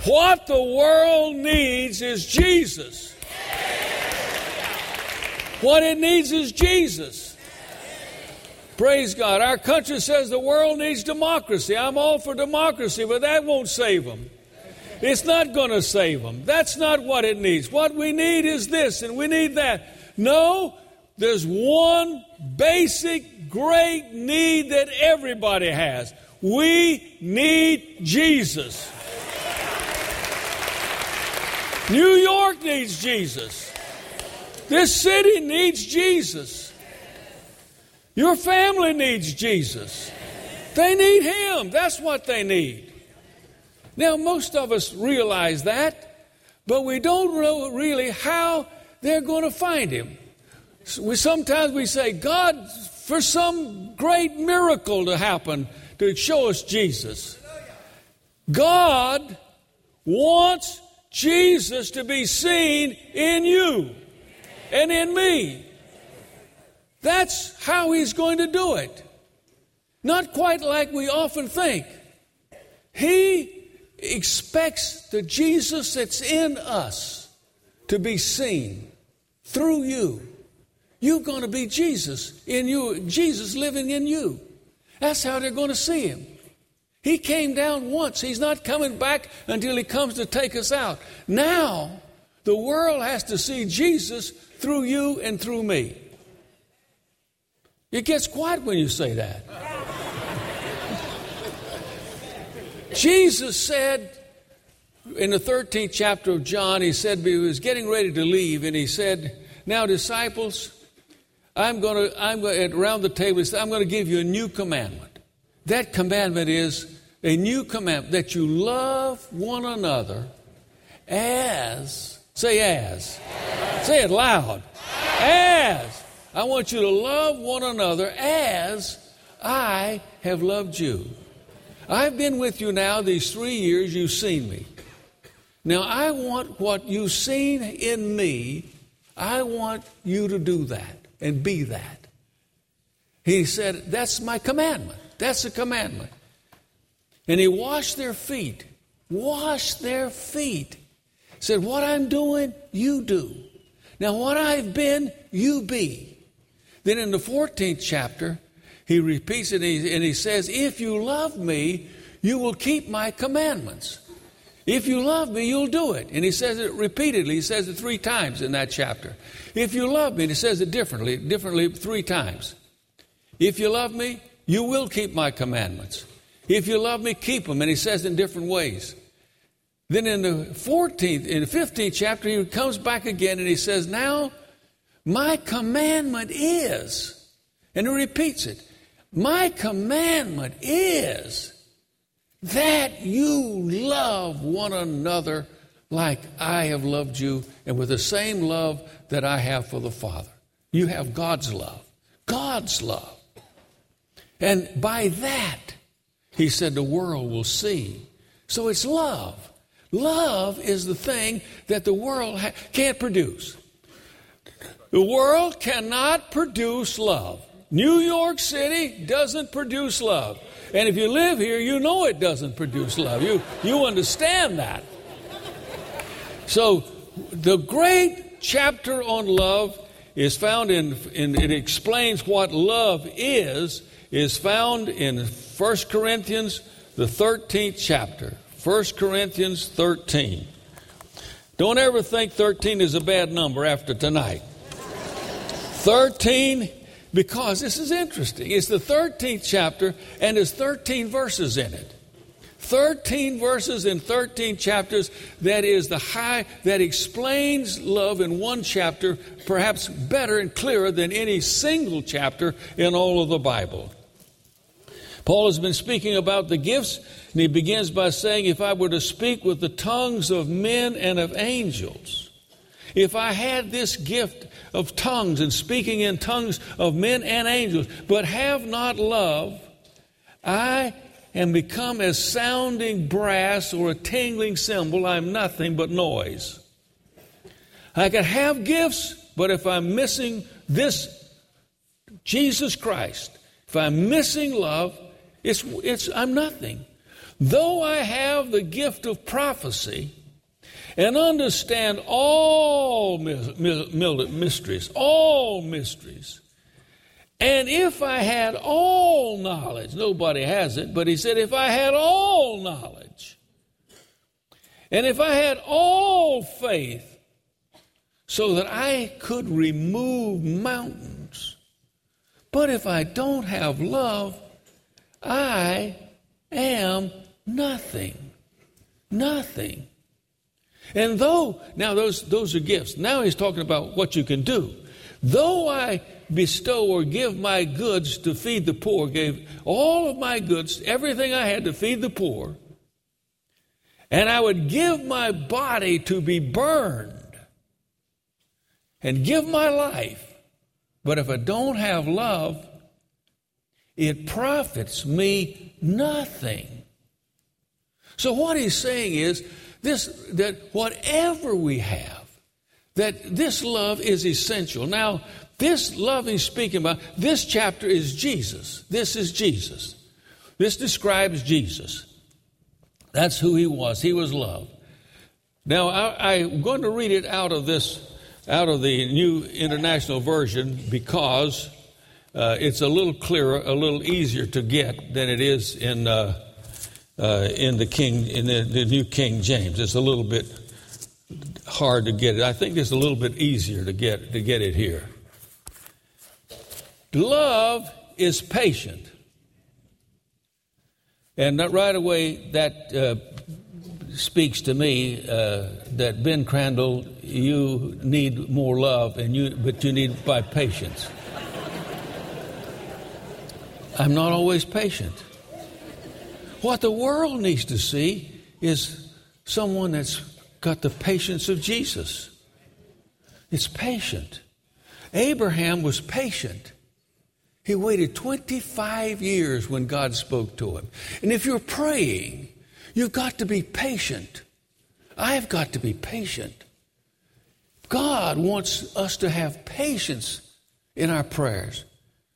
What the world needs is Jesus. What it needs is Jesus. Praise God. Our country says the world needs democracy. I'm all for democracy, but that won't save them. It's not going to save them. That's not what it needs. What we need is this, and we need that. No, there's one basic, great need that everybody has. We need Jesus. New York needs Jesus. This city needs Jesus. Your family needs Jesus. They need Him. That's what they need. Now, most of us realize that, but we don't know really how they're going to find Him. Sometimes we say, God, for some great miracle to happen to show us Jesus. God wants Jesus to be seen in you and in me. That's how He's going to do it. Not quite like we often think. He expects the Jesus that's in us to be seen through you. You're going to be Jesus in you, Jesus living in you. That's how they're going to see Him. He came down once. He's not coming back until He comes to take us out. Now, the world has to see Jesus through you and through me. It gets quiet when you say that. Jesus said in the 13th chapter of John, He said, He was getting ready to leave, and He said, now disciples, I'm going to around the table, He said, I'm going to give you a new commandment. That commandment is a new commandment, that you love one another as, say it loud, as. I want you to love one another as I have loved you. I've been with you now these 3 years, you've seen me. Now I want what you've seen in me, I want you to do that and be that. He said, that's my commandment. That's the commandment. And He washed their feet. Washed their feet. Said, what I'm doing, you do. Now what I've been, you be. Then in the 14th chapter, He repeats it and he says, if you love me, you will keep my commandments. If you love me, you'll do it. And He says it repeatedly. He says it 3 times in that chapter. If you love me, and He says it differently 3 times. If you love me, you will keep my commandments. If you love me, keep them. And He says it in different ways. Then in the 15th chapter, He comes back again and He says, now my commandment is, and He repeats it, my commandment is that you love one another like I have loved you, and with the same love that I have for the Father. You have God's love. God's love. And by that, He said, the world will see. So it's love. Love is the thing that the world can't produce. The world cannot produce love. New York City doesn't produce love. And if you live here, you know it doesn't produce love. You understand that. So the great chapter on love is found in it explains what love is found in 1 Corinthians, the 13th chapter. 1 Corinthians 13. Don't ever think 13 is a bad number after tonight. 13, because this is interesting. It's the 13th chapter, and there's 13 verses in it. 13 verses in 13 chapters. That is that explains love in one chapter, perhaps better and clearer than any single chapter in all of the Bible. Paul has been speaking about the gifts, and he begins by saying, if I were to speak with the tongues of men and of angels, if I had this gift of tongues and speaking in tongues of men and angels, but have not love, I am become as sounding brass or a tingling cymbal. I'm nothing but noise. I can have gifts, but if I'm missing this Jesus Christ, if I'm missing love, I'm nothing. though I have the gift of prophecy and understand all mysteries, and if I had all knowledge, nobody has it, but he said, if I had all knowledge, and if I had all faith, so that I could remove mountains, but if I don't have love, I am nothing. Nothing. And though, now those are gifts. Now he's talking about what you can do. Though I bestow or give my goods to feed the poor, gave all of my goods, everything I had to feed the poor, and I would give my body to be burned and give my life, but if I don't have love, it profits me nothing. So what he's saying is that whatever we have, that this love is essential. Now, this love he's speaking about, this chapter is Jesus. This is Jesus. This describes Jesus. That's who he was. He was love. Now, I'm going to read it out of the New International Version because it's a little clearer, a little easier to get than it is in the New King James. It's a little bit hard to get it. I think it's a little bit easier to get it here. Love is patient. And right away, that speaks to me that Ben Crandall, you need more love, but you need by patience. I'm not always patient. What the world needs to see is someone that's got the patience of Jesus. It's patient. Abraham was patient. He waited 25 years when God spoke to him. And if you're praying, you've got to be patient. I've got to be patient. God wants us to have patience in our prayers.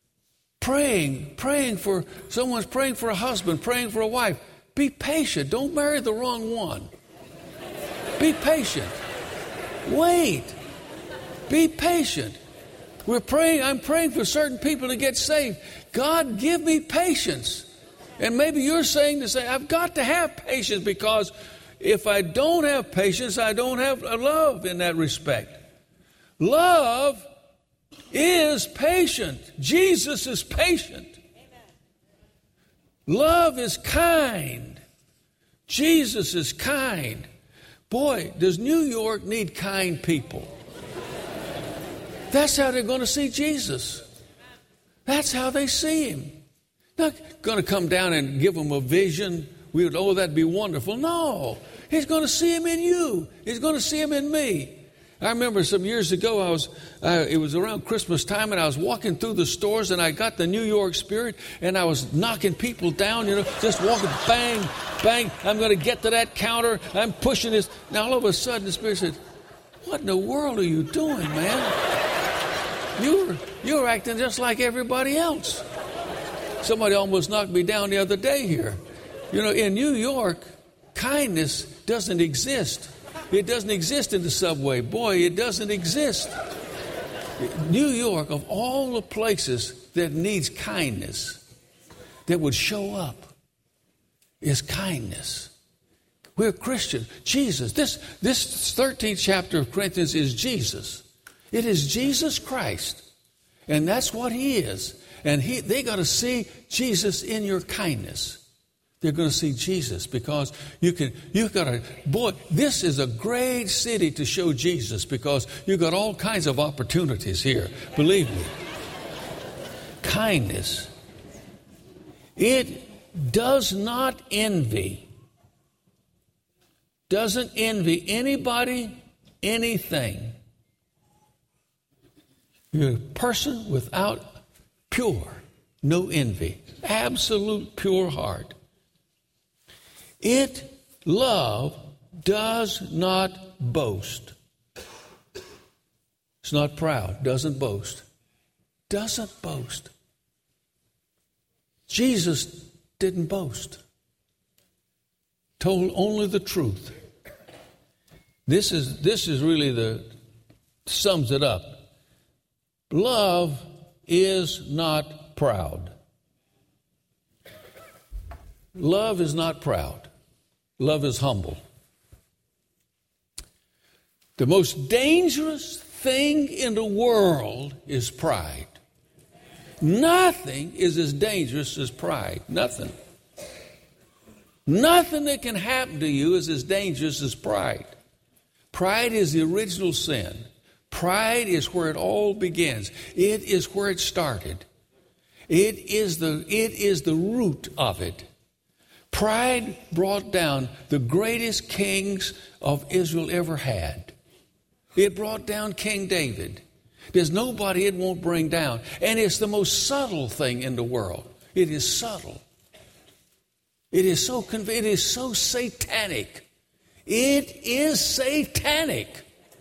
Praying for someone's praying for a husband, praying for a wife. Be patient. Don't marry the wrong one. Be patient. Wait. Be patient. I'm praying for certain people to get saved. God, give me patience. And maybe you're saying I've got to have patience because if I don't have patience, I don't have love in that respect. Love is patient. Jesus is patient. Amen. Love is kind. Jesus is kind. Boy, does New York need kind people. That's how they're going to see Jesus. That's how they see him. Not going to come down and give them a vision. That'd be wonderful. No, he's going to see him in you. He's going to see him in me. I remember some years ago, it was around Christmas time, and I was walking through the stores, and I got the New York spirit, and I was knocking people down, just walking, bang, bang. I'm going to get to that counter. I'm pushing this. Now, all of a sudden, the spirit said, what in the world are you doing, man? You're acting just like everybody else. Somebody almost knocked me down the other day here. In New York, kindness doesn't exist. It doesn't exist in the subway. Boy, it doesn't exist. New York, of all the places that needs kindness, that would show up, is kindness. We're Christians. Jesus, this 13th chapter of Corinthians is Jesus. It is Jesus Christ. And that's what he is. And they got to see Jesus in your kindness. They're going to see Jesus because this is a great city to show Jesus because you've got all kinds of opportunities here. Believe me. Kindness. It does not envy. Doesn't envy anybody, anything. You're a person without no envy. Absolute pure heart. Love does not boast. It's not proud. Doesn't boast. Doesn't boast. Jesus didn't boast. told only the truth. This is really sums it up. Love is not proud. Love is not proud. Love is humble. The most dangerous thing in the world is pride. Nothing is as dangerous as pride. Nothing. Nothing that can happen to you is as dangerous as pride. Pride is the original sin. Pride is where it all begins. It is where it started. It is the root of it. Pride brought down the greatest kings of Israel ever had. It brought down King David. There's nobody it won't bring down. And it's the most subtle thing in the world. It is subtle. It is so satanic. It is satanic.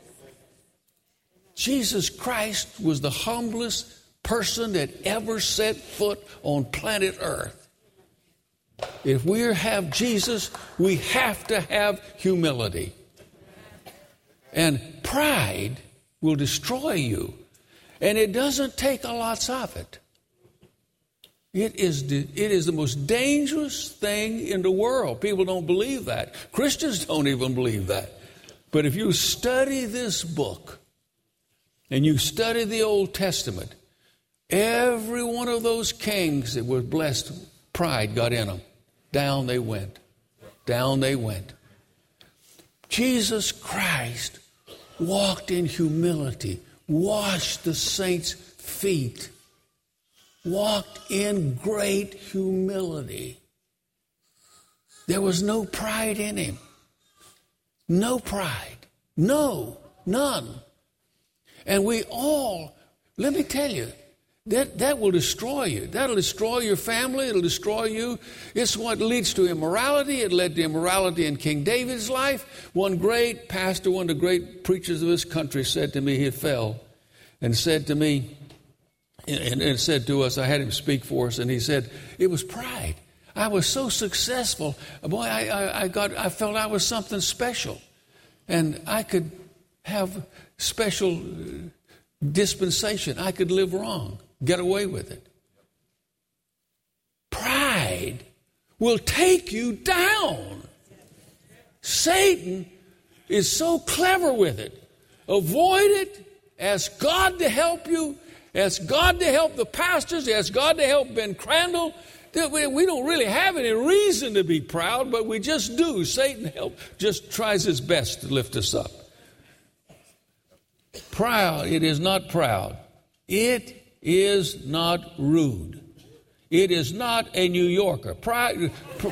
Jesus Christ was the humblest person that ever set foot on planet Earth. If we have Jesus, we have to have humility. And pride will destroy you. And it doesn't take a lot of it. It is the most dangerous thing in the world. People don't believe that. Christians don't even believe that. But if you study this book and you study the Old Testament, every one of those kings that were blessed, pride got in them. Down they went. Down they went. Jesus Christ walked in humility, washed the saints' feet, walked in great humility. There was no pride in him. No pride. No, none. And we all, let me tell you, that will destroy you. That'll destroy your family. It'll destroy you. It's what leads to immorality. It led to immorality in King David's life. One great pastor, one of the great preachers of this country said to me, he fell, and said to me, and said to us, I had him speak for us, and he said, it was pride. I was so successful. Boy, I felt I was something special. And I could have special dispensation. I could live wrong. Get away with it. Pride will take you down. Satan is so clever with it. Avoid it. Ask God to help you. Ask God to help the pastors. Ask God to help Ben Crandall. We don't really have any reason to be proud, but we just do. Satan just tries his best to lift us up. Proud, it is not proud. It is not rude. It is not a New Yorker. Pride.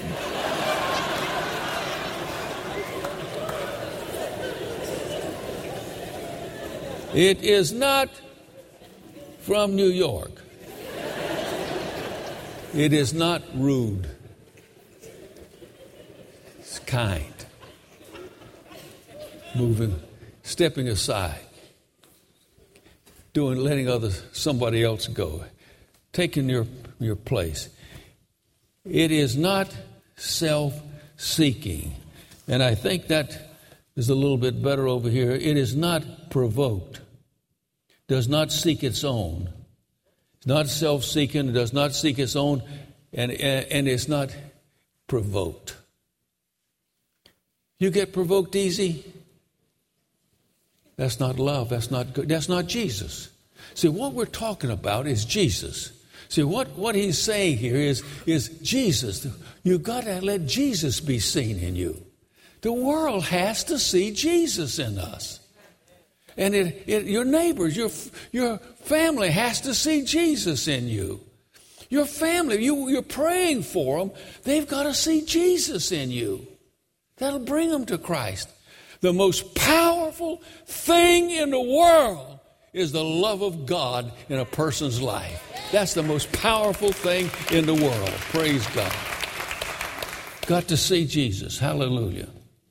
It is not from New York. It is not rude. It's kind. Moving, stepping aside. Letting somebody else go, taking your place. It is not self-seeking. And I think that is a little bit better over here. It is not provoked. Does not seek its own. It's not self-seeking. It does not seek its own. And it's not provoked. You get provoked easy? That's not love. That's not good. That's not Jesus. See, what we're talking about is Jesus. See, what he's saying here is Jesus. You've got to let Jesus be seen in you. The world has to see Jesus in us. And your neighbors, your family has to see Jesus in you. Your family, you're praying for them. They've got to see Jesus in you. That'll bring them to Christ. The most powerful thing in the world is the love of God in a person's life. That's the most powerful thing in the world. Praise God. Got to see Jesus. Hallelujah.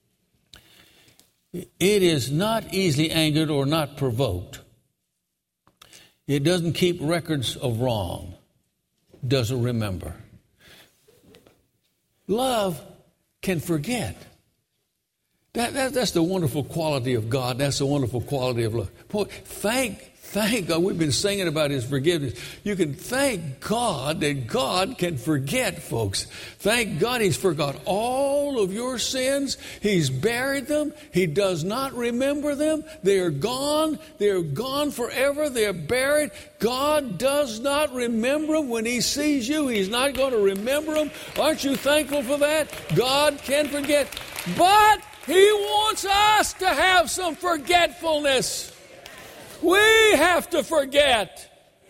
It is not easily angered or not provoked. It doesn't keep records of wrong. Doesn't remember. Love can forget. That's the wonderful quality of God. That's the wonderful quality of love. Boy, thank God. We've been singing about His forgiveness. You can thank God that God can forget, folks. Thank God He's forgot all of your sins. He's buried them. He does not remember them. They are gone. They're gone forever. They're buried. God does not remember them. When He sees you, He's not going to remember them. Aren't you thankful for that? God can forget. But He wants us to have some forgetfulness. We have to forget.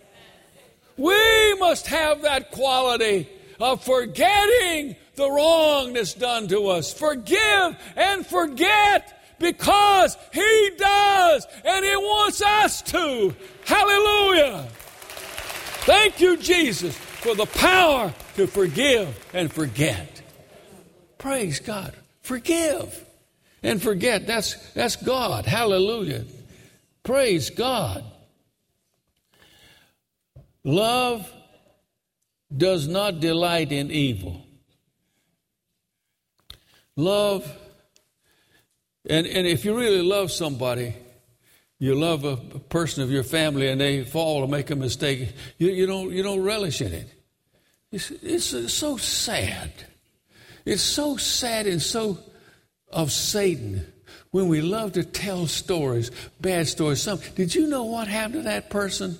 We must have that quality of forgetting the wrong that's done to us. Forgive and forget because He does, and He wants us to. Hallelujah. Thank you, Jesus, for the power to forgive and forget. Praise God. Forgive and forget. That's God. Hallelujah. Praise God. Love does not delight in evil. Love, and if you really love somebody, you love a person of your family and they fall or make a mistake, you don't relish in it. It's so sad. It's so sad and so of Satan when we love to tell stories, bad stories. Did you know what happened to that person?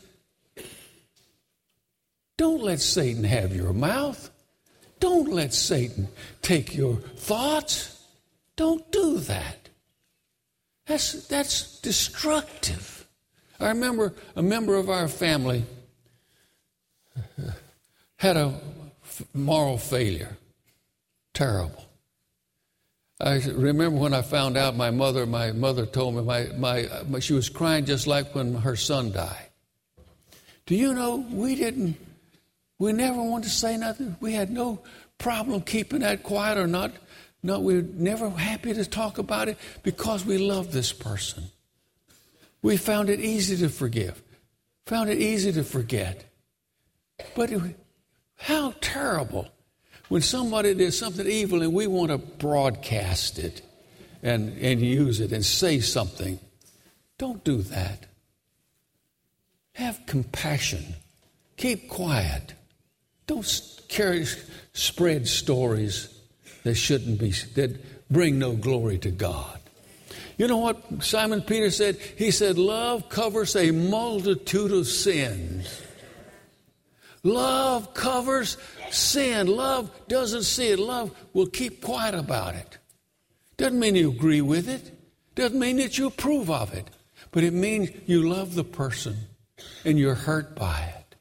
Don't let Satan have your mouth. Don't let Satan take your thoughts. Don't do that. That's destructive. I remember a member of our family had a moral failure. Terrible. I remember when I found out, my mother told me she was crying just like when her son died. Do you know, we never wanted to say nothing. We had no problem keeping that quiet or not. No, we were never happy to talk about it because we loved this person. We found it easy to forgive, found it easy to forget. But how terrible when somebody did something evil and we want to broadcast it and use it and say something. Don't do that. Have compassion. Keep quiet. Don't spread stories that bring no glory to God. You know what Simon Peter said? He said, love covers a multitude of sins. Love covers sin. Love doesn't see it. Love will keep quiet about it. Doesn't mean you agree with it. Doesn't mean that you approve of it. But it means you love the person and you're hurt by it.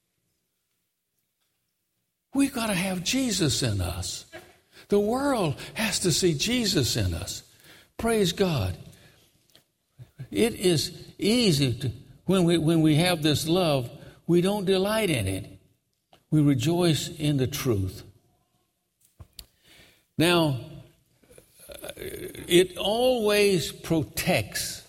We've got to have Jesus in us. The world has to see Jesus in us. Praise God. It is easy to, when we have this love, we don't delight in it. We rejoice in the truth. Now, it always protects.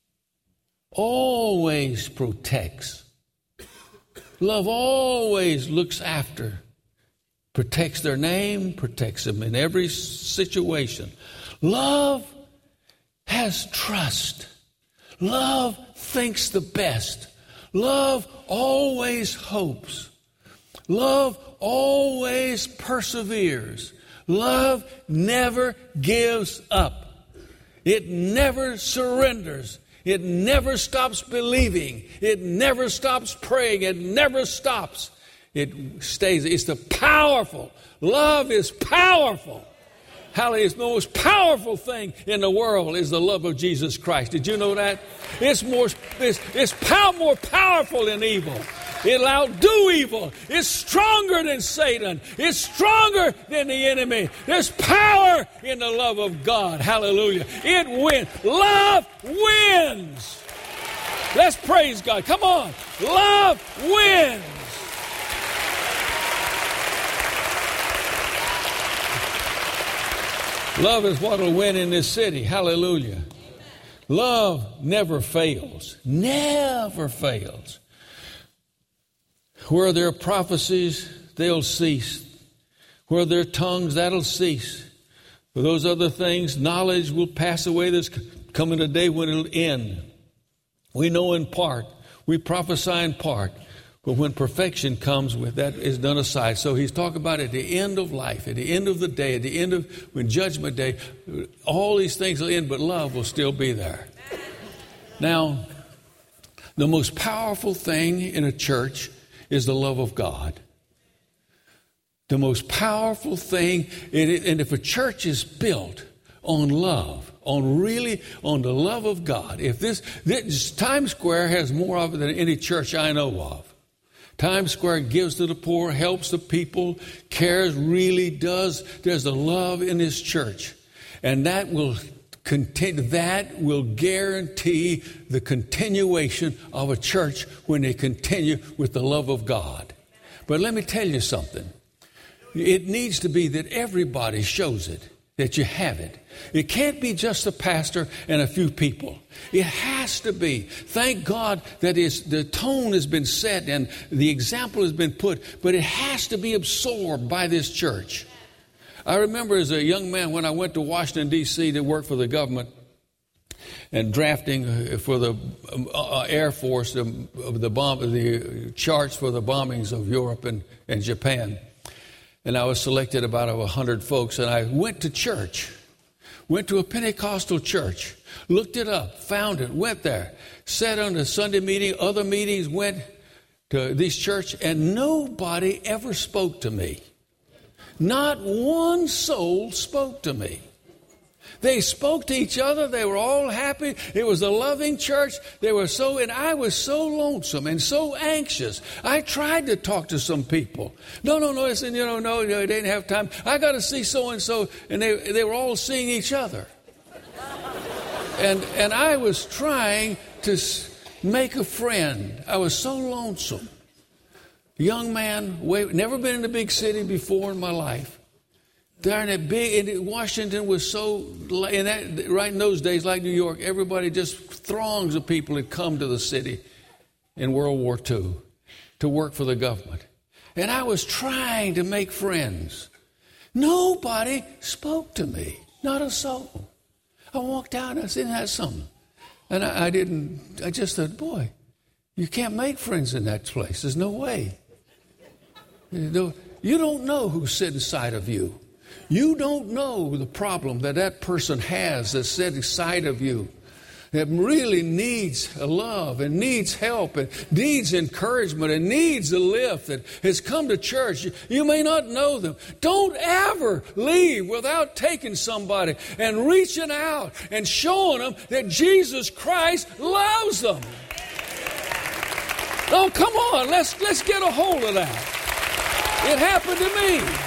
Always protects. Love always looks after. Protects their name, protects them in every situation. Love has trust. Love thinks the best. Love always hopes. Love always perseveres. Love never gives up. It never surrenders. It never stops believing. It never stops praying. It never stops. It stays. It's the powerful. Love is powerful. Hallelujah. It's the most powerful thing in the world is the love of Jesus Christ. Did you know that? It's more powerful than evil. It'll outdo evil. It's stronger than Satan. It's stronger than the enemy. There's power in the love of God. Hallelujah. It wins. Love wins. Let's praise God. Come on. Love wins. Love is what will win in this city. Hallelujah. Love never fails. Never fails. Where there are prophecies, they'll cease. Where there are tongues, that'll cease. For those other things, knowledge will pass away. There's coming a day when it'll end. We know in part. We prophesy in part. But when perfection comes, with that is done aside. So he's talking about at the end of life, at the end of the day, at the end of when Judgment Day, all these things will end, but love will still be there. Now, the most powerful thing in a church is the love of God. The most powerful thing, and if a church is built on love, on the love of God, if this Times Square has more of it than any church I know of. Times Square gives to the poor, helps the people, cares, really does. There's a love in this church. And that will guarantee the continuation of a church when they continue with the love of God. But let me tell you something. It needs to be that everybody shows it, that you have it. It can't be just the pastor and a few people. It has to be. Thank God that the tone has been set and the example has been put, but it has to be absorbed by this church. I remember as a young man when I went to Washington, D.C. to work for the government and drafting for the Air Force, the charts for the bombings of Europe and Japan. And I was selected about 100 folks, and I went to church. Went to a Pentecostal church, looked it up, found it, went there, sat on a Sunday meeting, other meetings, went to this church, and nobody ever spoke to me. Not one soul spoke to me. They spoke to each other. They were all happy. It was a loving church. And I was so lonesome and so anxious. I tried to talk to some people. No. I said, no, they didn't have time. I got to see so-and-so. And they were all seeing each other. And I was trying to make a friend. I was so lonesome. Young man, never been in a big city before in my life. There in that big, and Washington was so, right in those days, like New York, everybody just throngs of people had come to the city in World War II to work for the government. And I was trying to make friends. Nobody spoke to me, not a soul. I walked out and I said, that's something. And I just thought, boy, you can't make friends in that place. There's no way. You don't know who's sitting inside of you. You don't know the problem that person has that's set inside of you, that really needs a love and needs help and needs encouragement and needs a lift, that has come to church. You may not know them. Don't ever leave without taking somebody and reaching out and showing them that Jesus Christ loves them. Oh, come on, let's get a hold of that. It happened to me.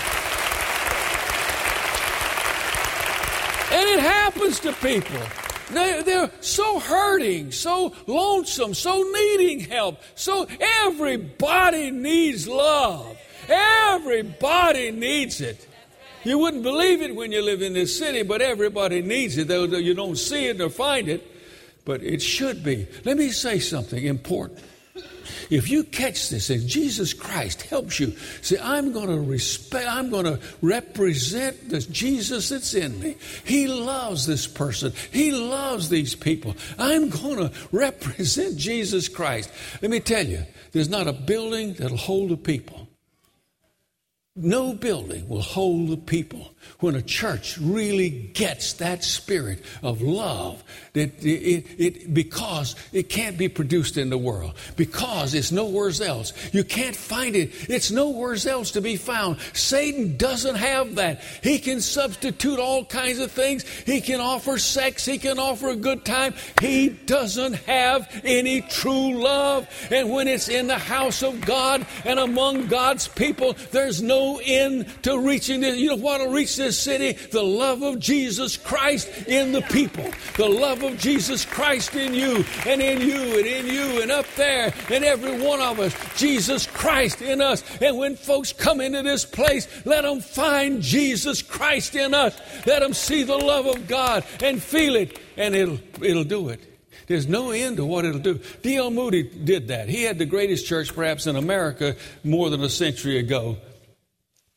And it happens to people. They're so hurting, so lonesome, so needing help. So everybody needs love. Everybody needs it. You wouldn't believe it when you live in this city, but everybody needs it, though you don't see it or find it. But it should be. Let me say something important. If you catch this and Jesus Christ helps you, say, I'm going to represent the Jesus that's in me. He loves this person. He loves these people. I'm going to represent Jesus Christ. Let me tell you, there's not a building that'll hold the people. No building will hold the people when a church really gets that spirit of love, that because it can't be produced in the world, because it's nowhere else. You can't find it. It's nowhere else to be found. Satan doesn't have that. He can substitute all kinds of things. He can offer sex. He can offer a good time. He doesn't have any true love. And when it's in the house of God and among God's people, there's no end to reaching this. You don't want to reach this city. The love of Jesus Christ in the people. The love of Jesus Christ in you and in you and in you and up there and every one of us. Jesus Christ in us. And when folks come into this place, let them find Jesus Christ in us. Let them see the love of God and feel it, and it'll do it. There's no end to what it'll do. D.L. Moody did that. He had the greatest church perhaps in America more than a century ago.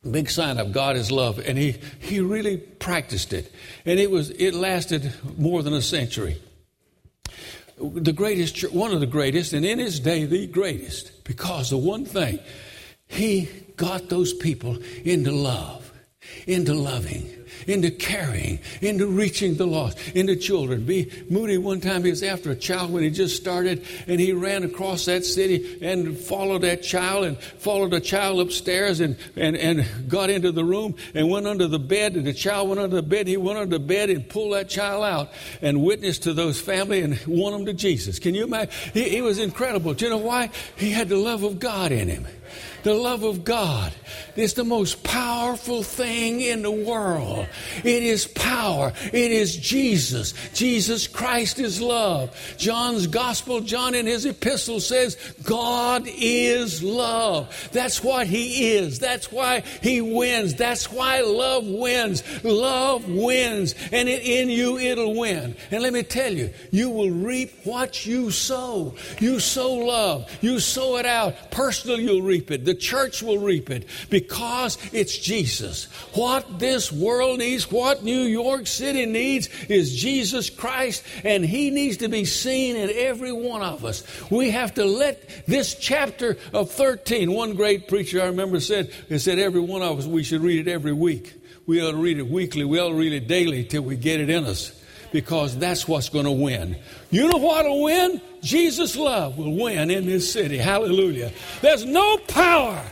Big sign of God is love. And he really practiced it. And it lasted more than a century. The greatest, one of the greatest, and in his day, the greatest. Because of one thing, he got those people into love, into loving, into caring, into reaching the lost, into children. Moody, one time, he was after a child when he just started, and he ran across that city and followed that child and followed the child upstairs and got into the room and went under the bed. And the child went under the bed. He went under the bed and pulled that child out and witnessed to those family and won them to Jesus. Can you imagine? He was incredible. Do you know why? He had the love of God in him. The love of God is the most powerful thing in the world. It is power. It is Jesus. Jesus Christ is love. John's gospel, John in his epistle says, God is love. That's what he is. That's why he wins. That's why love wins. Love wins. And in you, it'll win. And let me tell you, you will reap what you sow. You sow love. You sow it out. Personally, you'll reap it. The church will reap it because it's Jesus. What this world needs, what New York City needs is Jesus Christ, and he needs to be seen in every one of us. We have to let this chapter of 13, one great preacher I remember said every one of us, we should read it every week. We ought to read it weekly. We ought to read it daily till we get it in us, because that's what's going to win. You know what will win? Jesus' love will win in this city. Hallelujah. There's no power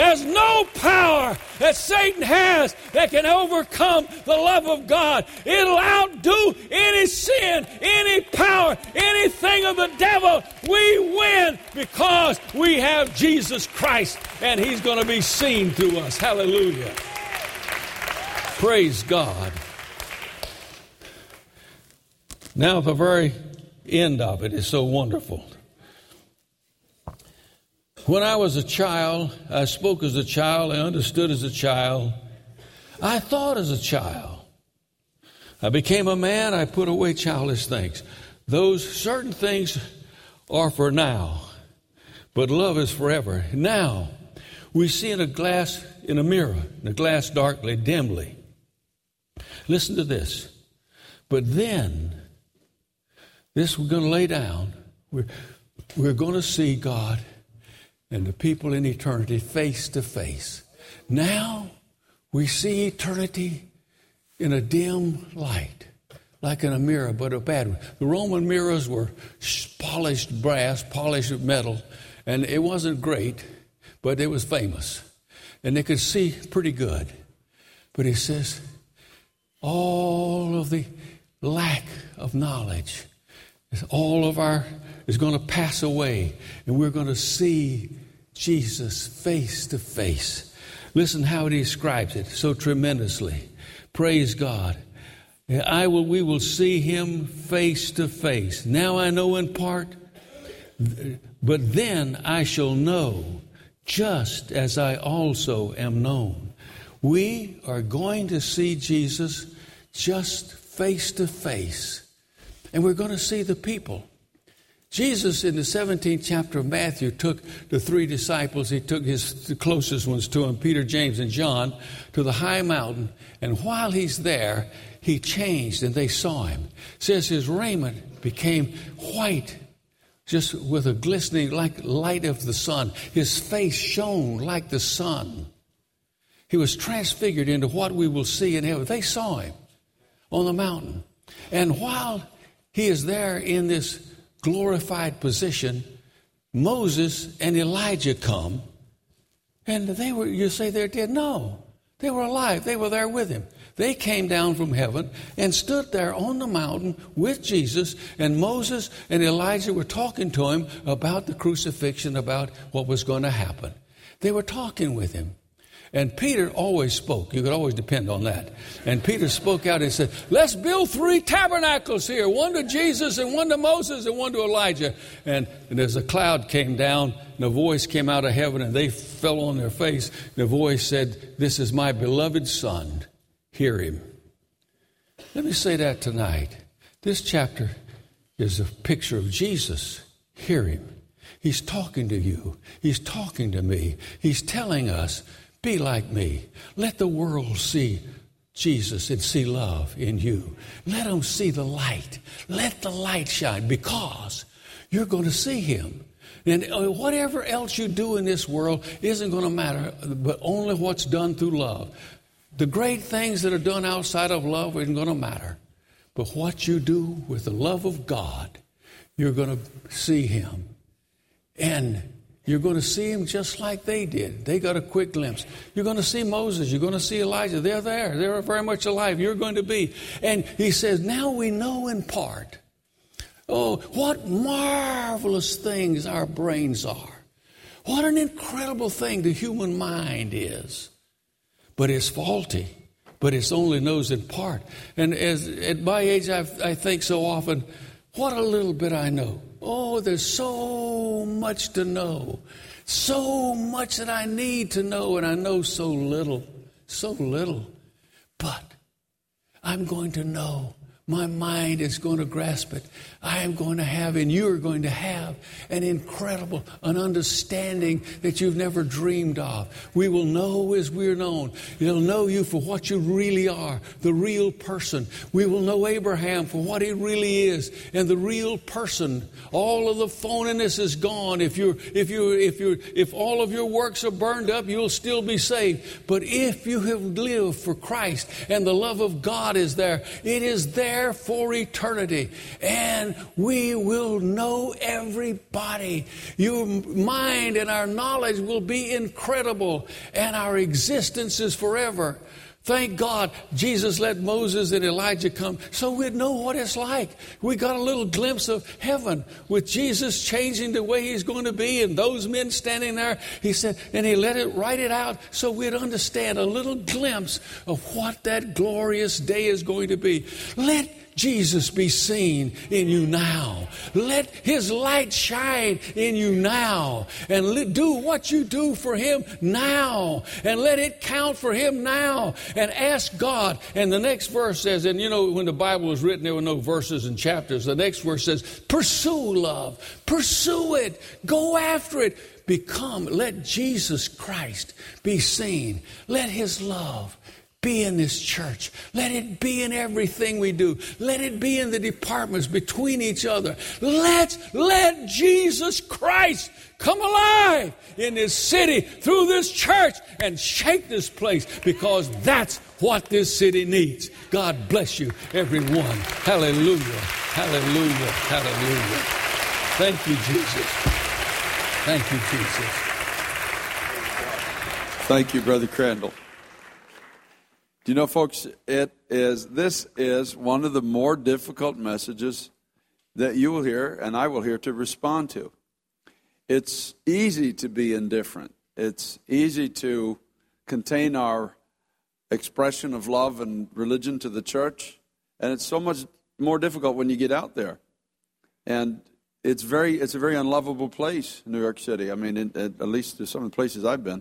that Satan has that can overcome the love of God. It'll outdo any sin, any power, anything of the devil. We win because we have Jesus Christ, and he's going to be seen through us. Hallelujah. Praise God. Now, the very end of it is so wonderful. When I was a child, I spoke as a child, I understood as a child, I thought as a child. I became a man, I put away childish things. Those certain things are for now, but love is forever. Now, we see in a mirror, in a glass darkly, dimly. Listen to this. But then, this we're going to lay down. We're going to see God and the people in eternity face to face. Now we see eternity in a dim light, like in a mirror, but a bad one. The Roman mirrors were polished brass, polished metal, and it wasn't great, but it was famous. And they could see pretty good. But he says, all of the lack of knowledge, all of our is going to pass away, and we're going to see Jesus face to face. Listen how he describes it so tremendously. Praise God. We will see him face to face. Now I know in part, but then I shall know, just as I also am known. We are going to see Jesus just face to face. And we're going to see the people. Jesus, in the 17th chapter of Matthew, took the three disciples. He took the closest ones to him, Peter, James, and John, to the high mountain. And while he's there, he changed, and they saw him. It says his raiment became white, just with a glistening like light of the sun. His face shone like the sun. He was transfigured into what we will see in heaven. They saw him on the mountain. And while he is there in this glorified position, Moses and Elijah come, and you say they're dead? No, they were alive. They were there with him. They came down from heaven and stood there on the mountain with Jesus, and Moses and Elijah were talking to him about the crucifixion, about what was going to happen. They were talking with him. And Peter always spoke. You could always depend on that. And Peter spoke out and said, let's build 3 tabernacles here. One to Jesus and one to Moses and one to Elijah. And as a cloud came down, and a voice came out of heaven, and they fell on their face. The voice said, this is my beloved Son. Hear him. Let me say that tonight. This chapter is a picture of Jesus. Hear him. He's talking to you. He's talking to me. He's telling us, Be like me. Let the world see Jesus and see love in you. Let them see the light. Let the light shine, because you're going to see him. And whatever else you do in this world isn't going to matter, but only what's done through love. The great things that are done outside of love isn't going to matter. But what you do with the love of God, you're going to see him. And you're going to see him just like they did. They got a quick glimpse. You're going to see Moses. You're going to see Elijah. They're there. They're very much alive. You're going to be. And he says, now we know in part. Oh, what marvelous things our brains are. What an incredible thing the human mind is. But it's faulty. But it only knows in part. And at my age, I think so often, what a little bit I know. Oh, there's so much to know. So much that I need to know, and I know so little. So little. But I'm going to know. My mind is going to grasp it. I am going to have, and you are going to have, an understanding that you've never dreamed of. We will know as we're known. You'll know you for what you really are, the real person. We will know Abraham for what he really is, and the real person. All of the phoniness is gone. If all of your works are burned up, you'll still be saved. But if you have lived for Christ and the love of God is there, it is there for eternity, and we will know everybody. Your mind and our knowledge will be incredible, and our existence is forever. Thank God Jesus let Moses and Elijah come so we'd know what it's like. We got a little glimpse of heaven with Jesus changing the way he's going to be, and those men standing there. He said, and he let it write it out so we'd understand a little glimpse of what that glorious day is going to be. Let Jesus be seen in you now. Let his light shine in you now. And do what you do for him now. And let it count for him now. And ask God. And the next verse says, and you know, when the Bible was written, there were no verses and chapters. The next verse says, pursue love. Pursue it. Go after it. Let Jesus Christ be seen. Let his love be in this church. Let it be in everything we do. Let it be in the departments between each other. Let Jesus Christ come alive in this city through this church and shake this place, because that's what this city needs. God bless you, everyone. Hallelujah. Hallelujah. Hallelujah. Thank you, Jesus. Thank you, Jesus. Thank you, Brother Crandall. Do you know, folks, this is one of the more difficult messages that you will hear and I will hear to respond to. It's easy to be indifferent. It's easy to contain our expression of love and religion to the church, and it's so much more difficult when you get out there. And it's a very unlovable place, New York City. I mean, at least to some of the places I've been.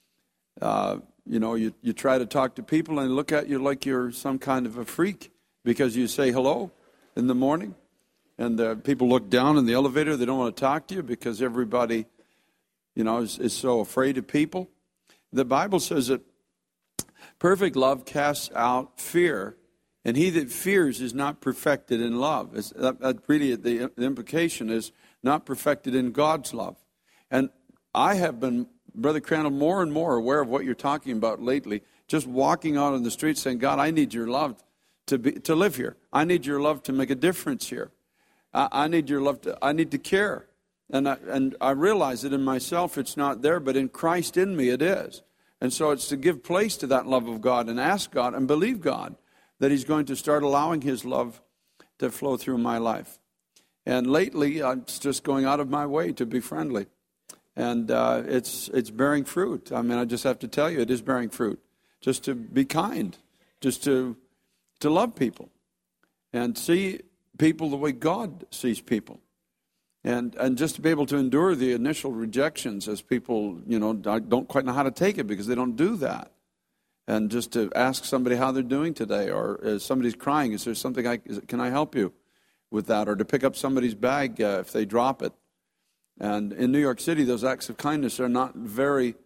You know, you try to talk to people and they look at you like you're some kind of a freak because you say hello in the morning. And people look down in the elevator. They don't want to talk to you because everybody, you know, is so afraid of people. The Bible says that perfect love casts out fear, and he that fears is not perfected in love. That really, the implication is not perfected in God's love. And I have been, Brother Crandall, more and more aware of what you're talking about lately, just walking out on the street saying, God, I need your love to live here. I need your love to make a difference here. I need your love I need to care. And I realize that in myself it's not there, but in Christ in me it is. And so it's to give place to that love of God and ask God and believe God that he's going to start allowing his love to flow through my life. And lately, I'm just going out of my way to be friendly. And it's bearing fruit. I mean, I just have to tell you, it is bearing fruit. Just to be kind. Just to love people. And see people the way God sees people. And just to be able to endure the initial rejections as people, you know, don't quite know how to take it because they don't do that. And just to ask somebody how they're doing today, or if somebody's crying, is there something can I help you with that? Or to pick up somebody's bag if they drop it. And in New York City, those acts of kindness are not very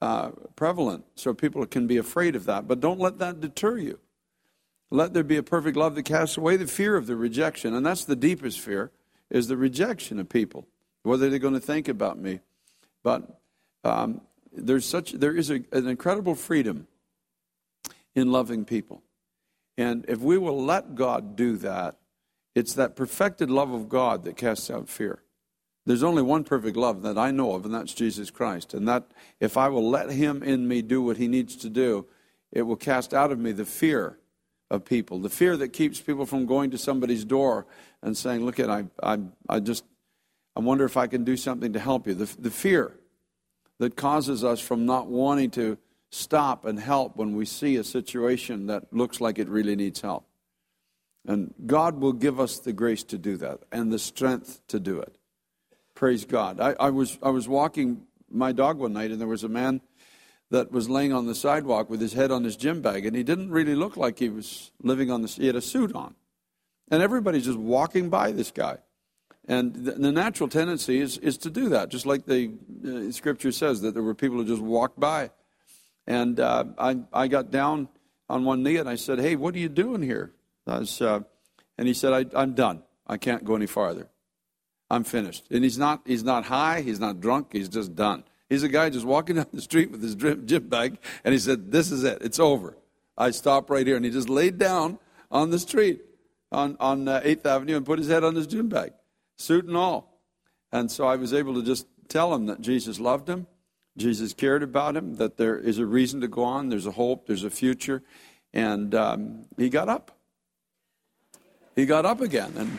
prevalent, so people can be afraid of that. But don't let that deter you. Let there be a perfect love that casts away the fear of the rejection. And that's the deepest fear, is the rejection of people, whether they're going to think about me. But there is an incredible freedom in loving people. And if we will let God do that, it's that perfected love of God that casts out fear. There's only one perfect love that I know of, and that's Jesus Christ. And that if I will let him in me do what he needs to do, it will cast out of me the fear of people, the fear that keeps people from going to somebody's door and saying, look, I wonder if I can do something to help you. The fear that causes us from not wanting to stop and help when we see a situation that looks like it really needs help. And God will give us the grace to do that and the strength to do it. Praise God. I was walking my dog one night, and there was a man that was laying on the sidewalk with his head on his gym bag, and he didn't really look like he was living on he had a suit on. And everybody's just walking by this guy. And the natural tendency is to do that, just like the Scripture says that there were people who just walked by. And I got down on one knee, and I said, hey, what are you doing here? And he said, I'm done. I can't go any farther. I'm finished. And he's not high, he's not drunk, he's just done. He's a guy just walking down the street with his gym bag, and he said, this is it, it's over. I stop right here. And he just laid down on the street on 8th Avenue and put his head on his gym bag, suit and all. And so I was able to just tell him that Jesus loved him, Jesus cared about him, that there is a reason to go on, there's a hope, there's a future. And he got up. He got up again. And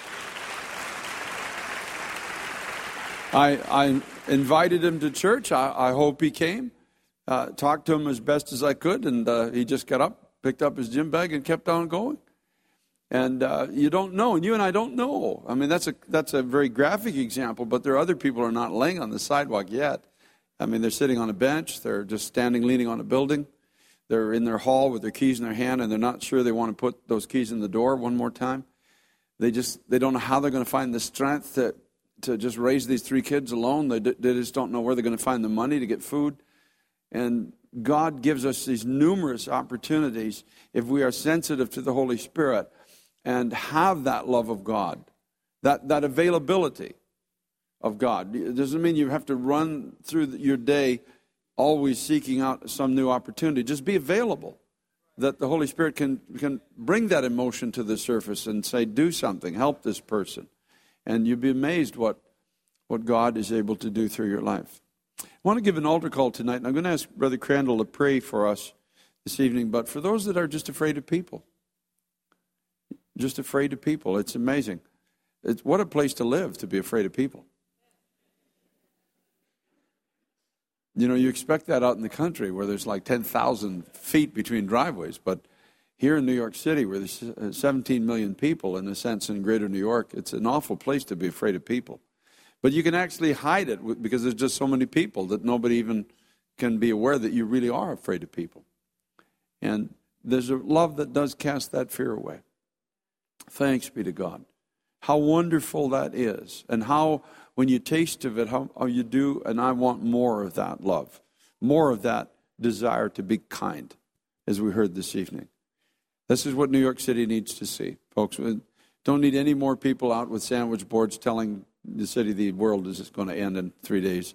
I invited him to church. I hope he came. Talked to him as best as I could, and he just got up, picked up his gym bag, and kept on going. And you don't know, and you and I don't know. I mean, that's a very graphic example, but there are other people who are not laying on the sidewalk yet. I mean, they're sitting on a bench, they're just standing, leaning on a building. They're in their hall with their keys in their hand, and they're not sure they want to put those keys in the door one more time. They don't know how they're going to find the strength to just raise these 3 kids alone. They just don't know where they're going to find the money to get food. And God gives us these numerous opportunities if we are sensitive to the Holy Spirit and have that love of God, that availability of God. It doesn't mean you have to run through your day always seeking out some new opportunity. Just be available, that the Holy Spirit can bring that emotion to the surface and say, do something, help this person. And you'd be amazed what God is able to do through your life. I want to give an altar call tonight, and I'm going to ask Brother Crandall to pray for us this evening. But for those that are just afraid of people, it's amazing. What a place to live, to be afraid of people. You know, you expect that out in the country where there's like 10,000 feet between driveways, but here in New York City, where there's 17 million people, in a sense, in greater New York, it's an awful place to be afraid of people. But you can actually hide it because there's just so many people that nobody even can be aware that you really are afraid of people. And there's a love that does cast that fear away. Thanks be to God. How wonderful that is. And how, when you taste of it, how you do, and I want more of that love. More of that desire to be kind, as we heard this evening. This is what New York City needs to see, folks. We don't need any more people out with sandwich boards telling the city the world is just going to end in 3 days.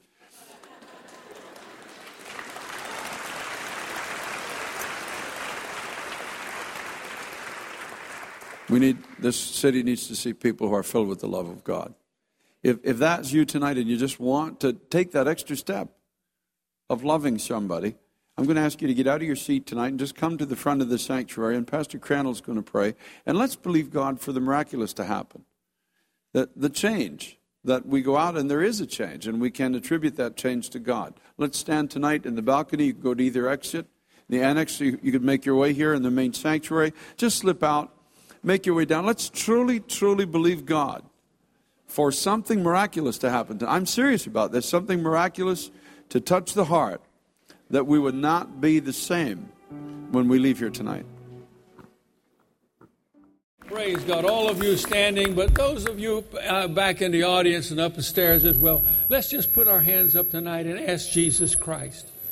This city needs to see people who are filled with the love of God. If that's you tonight and you just want to take that extra step of loving somebody, I'm going to ask you to get out of your seat tonight and just come to the front of the sanctuary, and Pastor Crandall's going to pray. And let's believe God for the miraculous to happen. The change, that we go out and there is a change, and we can attribute that change to God. Let's stand tonight in the balcony. You can go to either exit. The annex, you could make your way here in the main sanctuary. Just slip out, make your way down. Let's truly, truly believe God for something miraculous to happen. I'm serious about this, something miraculous to touch the heart, that we would not be the same when we leave here tonight. Praise God. All of you standing, but those of you back in the audience and up the stairs as well, let's just put our hands up tonight and ask Jesus Christ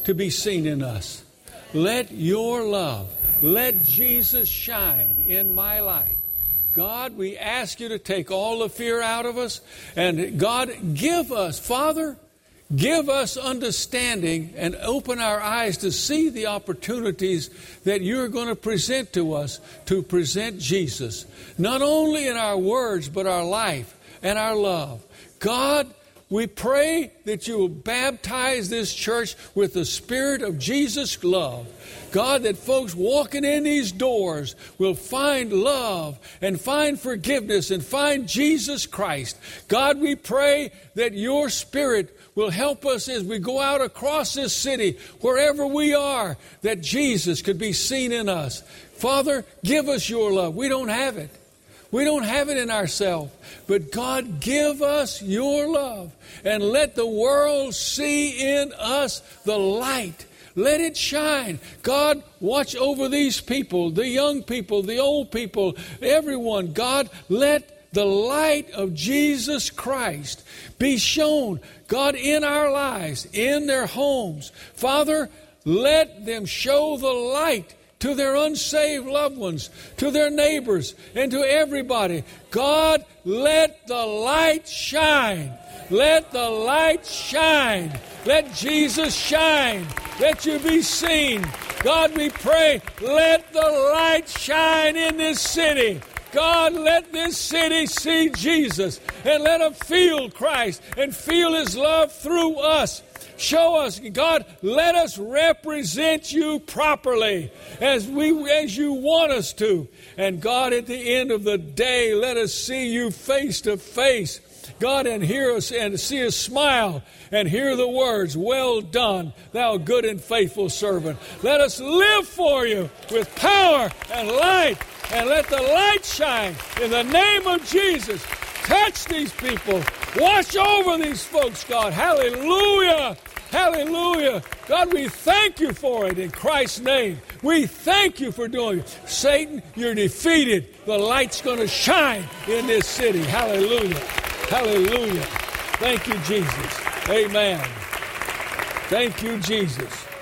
to be seen in us. Let your love, let Jesus shine in my life. God, we ask you to take all the fear out of us. And God, give us, Father, give us understanding and open our eyes to see the opportunities that you're going to present to us to present Jesus. Not only in our words, but our life and our love. God, we pray that you will baptize this church with the Spirit of Jesus' love. God, that folks walking in these doors will find love and find forgiveness and find Jesus Christ. God, we pray that your Spirit will help us as we go out across this city, wherever we are, that Jesus could be seen in us. Father, give us your love. We don't have it. We don't have it in ourselves. But God, give us your love and let the world see in us the light. Let it shine. God, watch over these people, the young people, the old people, everyone. God, let the light of Jesus Christ be shown, God, in our lives, in their homes. Father, let them show the light to their unsaved loved ones, to their neighbors, and to everybody. God, let the light shine. Let the light shine. Let Jesus shine. Let you be seen. God, we pray, let the light shine in this city. God, let this city see Jesus and let them feel Christ and feel His love through us. Show us, God, let us represent you properly as you want us to. And God, at the end of the day, let us see you face to face. God, and hear us and see us smile and hear the words, well done, thou good and faithful servant. Let us live for you with power and light, and let the light shine in the name of Jesus. Touch these people. Watch over these folks, God. Hallelujah. Hallelujah. God, we thank you for it in Christ's name. We thank you for doing it. Satan, you're defeated. The light's going to shine in this city. Hallelujah. Hallelujah. Thank you, Jesus. Amen. Thank you, Jesus.